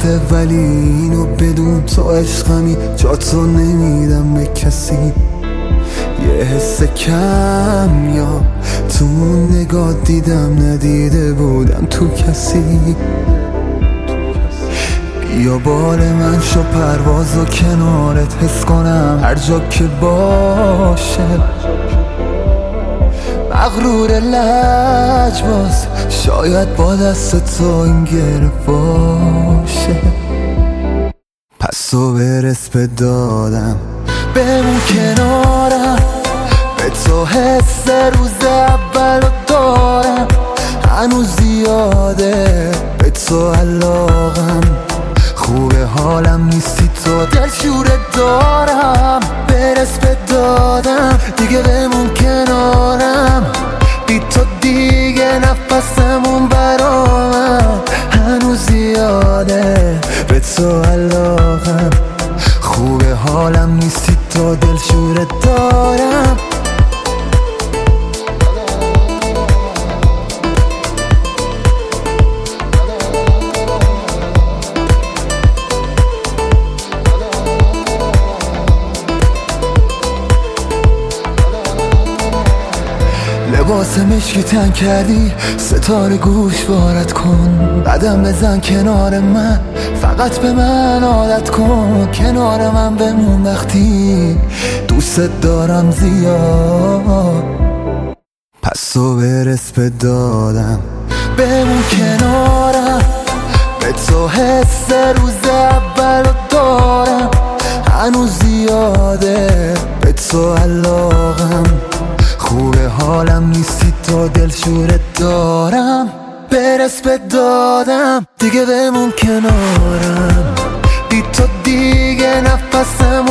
سخته ولی اینو بدون تو عشقمی، جا تو نمیدم به کسی. یه حس کم یا تو نگاه دیدم ندیده بودم تو کسی. بیا بال من شو پرواز و کنارت حس کنم هر جا که باشه. مغرور لجباز شاید با دست تو این گره باشه. پس تو برس به دادم بمون کنارم، به تو حس روز اول رو دارم. هنوز زیاده به تو علاقم، خوبه حالم نیستی تو دلشوره دارم. برس به دادم دیگه بمون کنارم، بی تو دیگه نفسمون برامم. هنوز زیاده به تو علاقم، خوبه حالم نیستی تو دلشوره دارم. لباس مشکی تن کردی، ستاره گوش وارد کن. قدم بزن کنار من، فقط به من عادت کن. کنار من بمون وقتی دوست دارم زیاد. پس تو برس به دادم بمون کنارم، به تو حس روز اول رو دارم. هنوز زیاده به تو علاقم، خوبه حالم نیستی تو دلشوره دارم. برس به دادم دیگه بمون کنارم، بی تو دیگه نفسم